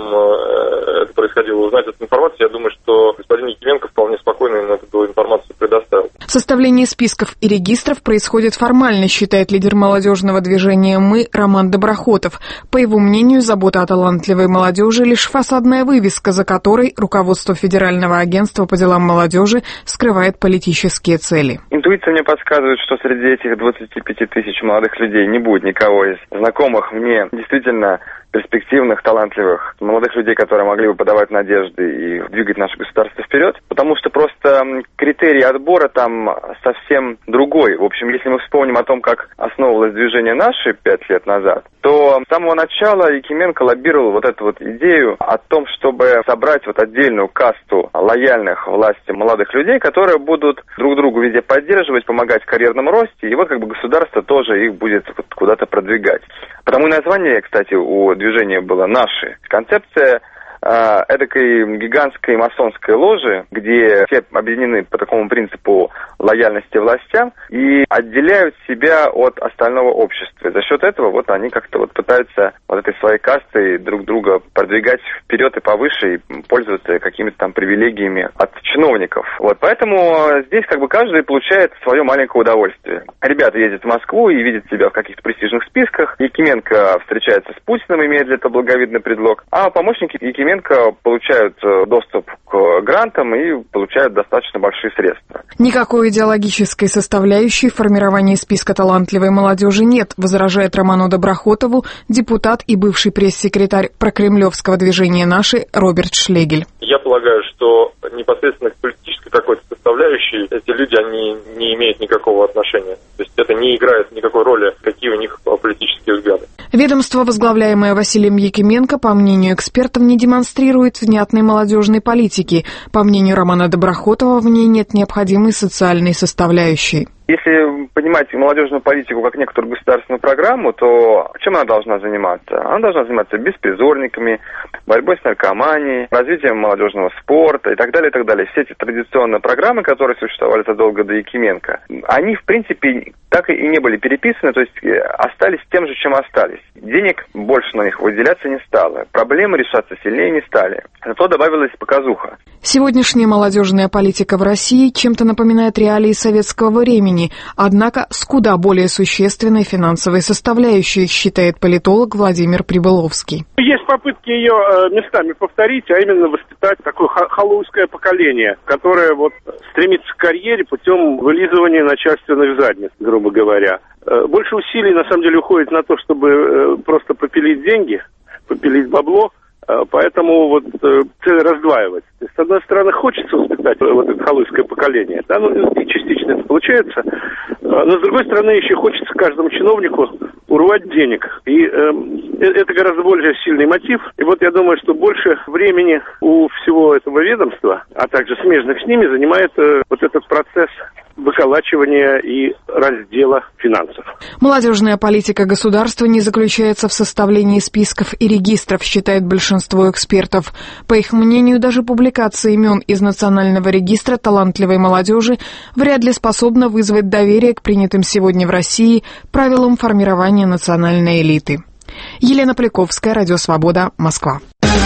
это происходило, узнать эту информацию, я думаю, что господин Якименко вполне спокойно им эту информацию предоставил. Составление списков и регистров происходит формально, считает лидер молодежного движения «Мы» Роман Доброхотов. По его мнению, забота о талантливой молодежи – лишь фасадная вывеска, за которой руководство Федерального агентства по делам молодежи скрывает политические цели. Интуиция мне подсказывает, что среди этих 25 тысяч молодых людей не будет никого из знакомых мне действительно перспективных, талантливых молодых людей, которые могли бы подавать надежды и двигать наше государство вперед, потому что просто критерий отбора там совсем другой. В общем, если мы вспомним о том, как основывалось движение «Наши» 5 лет назад, то с самого начала Якименко лоббировал вот эту вот идею о том, чтобы собрать вот отдельную касту лояльных власти молодых людей, которые будут друг другу везде поддерживать, помогать в карьерном росте, и вот как бы государство тоже их будет вот куда-то продвигать. Потому и название, кстати, у движения было «Наши». Концепция эдакой гигантской масонской ложи, где все объединены по такому принципу лояльности властям и отделяют себя от остального общества. И за счет этого вот они как-то вот пытаются вот этой своей кастой друг друга продвигать вперед и повыше и пользоваться какими-то там привилегиями от чиновников. Вот, поэтому здесь как бы каждый получает свое маленькое удовольствие. Ребята ездят в Москву и видят себя в каких-то престижных списках. Якименко встречается с Путиным, имея для этого благовидный предлог. А помощники Якименко получают доступ к грантам и получают достаточно большие средства. Никакой идеологической составляющей в формировании списка талантливой молодежи нет, возражает Роману Доброхотову депутат и бывший пресс-секретарь прокремлевского движения «Наши» Роберт Шлегель. Я полагаю, что непосредственно к политической какой-то составляющей эти люди, они не имеют никакого отношения. То есть это не играет никакой роли, какие у них политические взгляды. Ведомство, возглавляемое Василием Якименко, по мнению экспертов, не демонстрирует внятной молодежной политики. По мнению Романа Доброхотова, в ней нет необходимой социальной составляющей. Если понимать молодежную политику как некоторую государственную программу, то чем она должна заниматься? Она должна заниматься беспризорниками, борьбой с наркоманией, развитием молодежного спорта и так далее, и так далее. Все эти традиционные программы, которые существовали задолго до Якименко, они, в принципе, так и не были переписаны, то есть остались тем же, чем остались. Денег больше на них выделяться не стало, проблемы решаться сильнее не стали. Зато добавилась показуха. Сегодняшняя молодежная политика в России чем-то напоминает реалии советского времени, однако с куда более существенной финансовой составляющей, считает политолог Владимир Прибыловский. Есть попытки ее местами повторить, а именно воспитать такое халуйское поколение, которое вот стремится к карьере путем вылизывания начальственных задниц, грубо говоря. Больше усилий, на самом деле, уходит на то, чтобы просто попилить деньги, попилить бабло, поэтому вот цель раздваивать. То есть, с одной стороны, хочется воспитать вот это халуйское поколение, да, ну и частично это получается, но с другой стороны, еще хочется каждому чиновнику урвать денег. И это гораздо более сильный мотив. И вот я думаю, что больше времени у всего этого ведомства, а также смежных с ними, занимает вот этот процесс выколачивания и раздела финансов. Молодежная политика государства не заключается в составлении списков и регистров, считает большинство экспертов. По их мнению, даже публикация имен из Национального регистра талантливой молодежи вряд ли способна вызвать доверие к принятым сегодня в России правилам формирования национальной элиты. Елена Поляковская, Радио Свобода, Москва.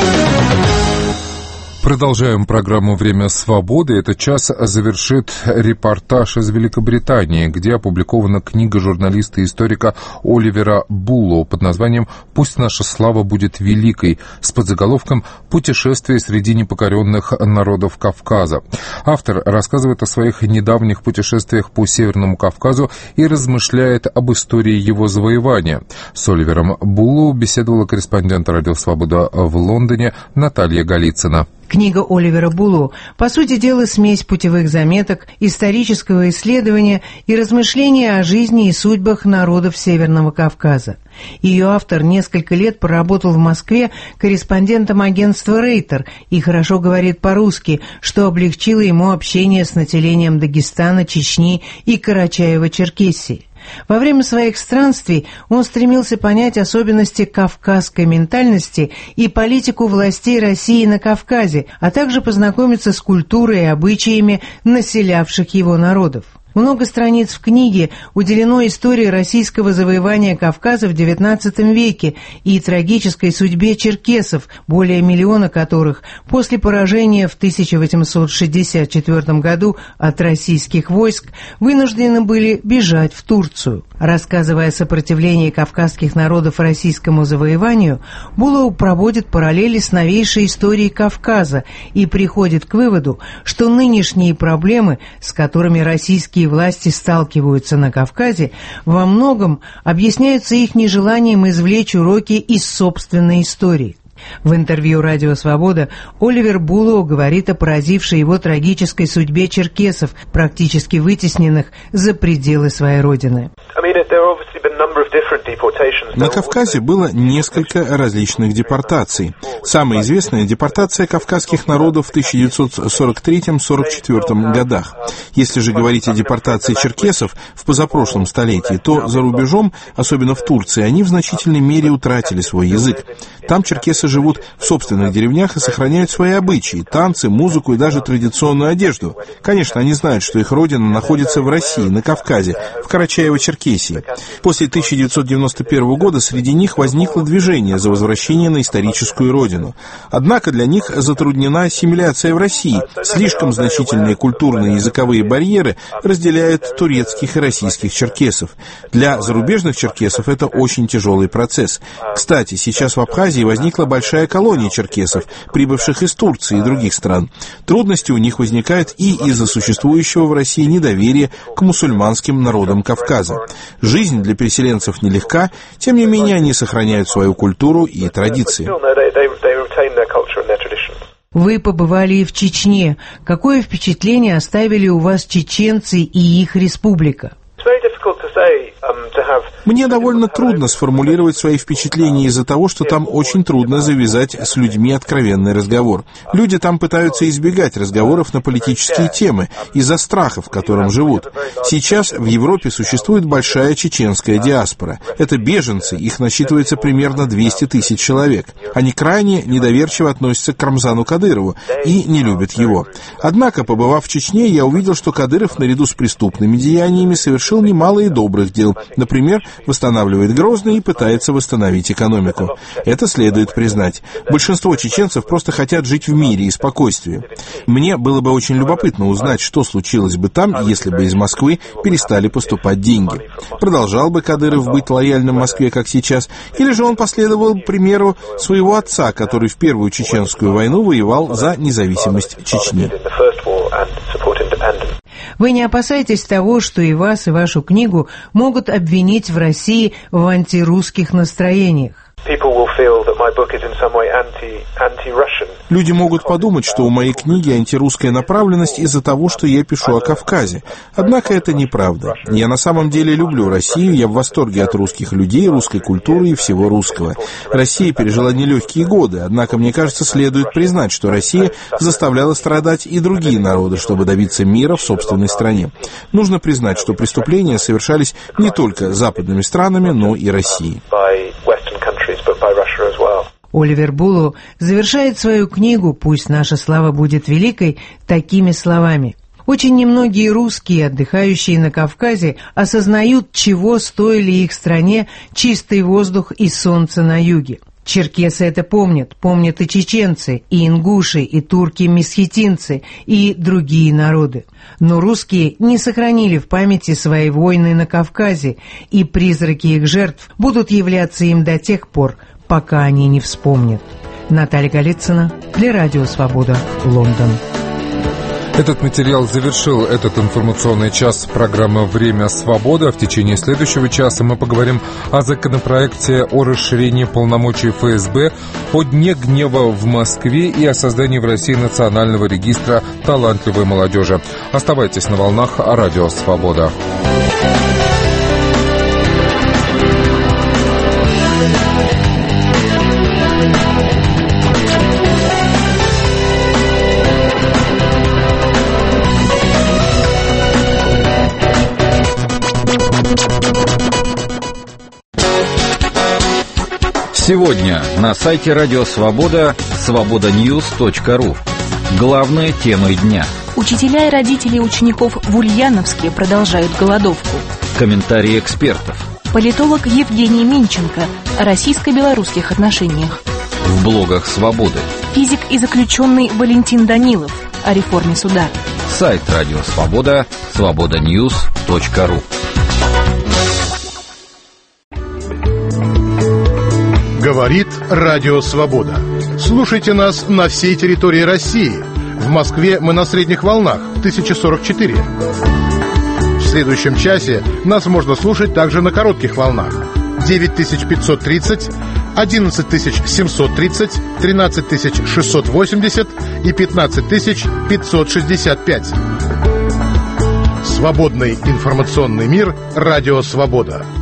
Продолжаем программу «Время свободы». Этот час завершит репортаж из Великобритании, где опубликована книга журналиста и историка Оливера Буллоу под названием «Пусть наша слава будет великой» с подзаголовком «Путешествие среди непокоренных народов Кавказа». Автор рассказывает о своих недавних путешествиях по Северному Кавказу и размышляет об истории его завоевания. С Оливером Буллоу беседовала корреспондент «Радио Свобода» в Лондоне Наталья Голицына. Книга Оливера Буллоу, по сути дела, смесь путевых заметок, исторического исследования и размышления о жизни и судьбах народов Северного Кавказа. Ее автор несколько лет проработал в Москве корреспондентом агентства «Рейтер» и хорошо говорит по-русски, что облегчило ему общение с населением Дагестана, Чечни и Карачаево-Черкесии. Во время своих странствий он стремился понять особенности кавказской ментальности и политику властей России на Кавказе, а также познакомиться с культурой и обычаями населявших его народов. Много страниц в книге уделено истории российского завоевания Кавказа в XIX веке и трагической судьбе черкесов, более миллиона которых после поражения в 1864 году от российских войск вынуждены были бежать в Турцию. Рассказывая о сопротивлении кавказских народов российскому завоеванию, Буллоу проводит параллели с новейшей историей Кавказа и приходит к выводу, что нынешние проблемы, с которыми российские власти сталкиваются на Кавказе, во многом объясняются их нежеланием извлечь уроки из собственной истории. В интервью «Радио Свобода» Оливер Буллоу говорит о поразившей его трагической судьбе черкесов, практически вытесненных за пределы своей родины. На Кавказе было несколько различных депортаций. Самая известная — депортация кавказских народов в 1943-1944 годах. Если же говорить о депортации черкесов в позапрошлом столетии, то за рубежом, особенно в Турции, они в значительной мере утратили свой язык. Там черкесы живут в собственных деревнях и сохраняют свои обычаи, танцы, музыку и даже традиционную одежду. Конечно, они знают, что их родина находится в России, на Кавказе, в Карачаево-Черкесии. После 1991 года среди них возникло движение за возвращение на историческую родину. Однако для них затруднена ассимиляция в России. Слишком значительные культурные и языковые барьеры разделяют турецких и российских черкесов. Для зарубежных черкесов это очень тяжелый процесс. Кстати, сейчас в Абхазии возникла большая колония черкесов, прибывших из Турции и других стран. Трудности у них возникают и из-за существующего в России недоверия к мусульманским народам Кавказа. Жизнь для переселенцев нелегка, тем не менее они сохраняют свою культуру и традиции. Вы побывали и в Чечне. Какое впечатление оставили у вас чеченцы и их республика? Мне довольно трудно сформулировать свои впечатления из-за того, что там очень трудно завязать с людьми откровенный разговор. Люди там пытаются избегать разговоров на политические темы из-за страха, в котором живут. Сейчас в Европе существует большая чеченская диаспора. Это беженцы, их насчитывается примерно 200 тысяч человек. Они крайне недоверчиво относятся к Рамзану Кадырову и не любят его. Однако, побывав в Чечне, я увидел, что Кадыров наряду с преступными деяниями совершил немало и добрых дел. Например, восстанавливает Грозный и пытается восстановить экономику. Это следует признать. Большинство чеченцев просто хотят жить в мире и спокойствии. Мне было бы очень любопытно узнать, что случилось бы там, если бы из Москвы перестали поступать деньги. Продолжал бы Кадыров быть лояльным Москве, как сейчас, или же он последовал примеру своего отца, который в Первую чеченскую войну воевал за независимость Чечни. Вы не опасаетесь того, что и вас, и вашу книгу могут обвинить в России в антирусских настроениях? Люди могут подумать, что у моей книги антирусская направленность из-за того, что я пишу о Кавказе. Однако это неправда. Я на самом деле люблю Россию, я в восторге от русских людей, русской культуры и всего русского. Россия пережила нелегкие годы, однако, мне кажется, следует признать, что Россия заставляла страдать и другие народы, чтобы добиться мира в собственной стране. Нужно признать, что преступления совершались не только западными странами, но и Россией. Оливер Буллу завершает свою книгу «Пусть наша слава будет великой» такими словами. Очень немногие русские, отдыхающие на Кавказе, осознают, чего стоили их стране чистый воздух и солнце на юге. Черкесы это помнят и чеченцы, и ингуши, и турки-месхетинцы, и другие народы. Но русские не сохранили в памяти свои войны на Кавказе, и призраки их жертв будут являться им до тех пор, пока они не вспомнят. Наталья Голицына для Радио Свобода, Лондон. Этот материал завершил этот информационный час программы «Время свободы». В течение следующего часа мы поговорим о законопроекте о расширении полномочий ФСБ, о Дне гнева в Москве и о создании в России национального регистра талантливой молодежи. Оставайтесь на волнах «Радио Свобода». Сегодня на сайте Радио Свобода свободаньюз.ру. Главные темы дня. Учителя и родители учеников в Ульяновске продолжают голодовку. Комментарии экспертов. Политолог Евгений Минченко о российско-белорусских отношениях. В блогах Свободы. Физик и заключенный Валентин Данилов о реформе суда. Сайт Радио Свобода свободаньюз.ру. Говорит Радио Свобода. Слушайте нас на всей территории России. В Москве мы на средних волнах 1044. В следующем часе нас можно слушать также на коротких волнах 9530, 11730, 13680 и 15565. Свободный информационный мир. Радио Свобода.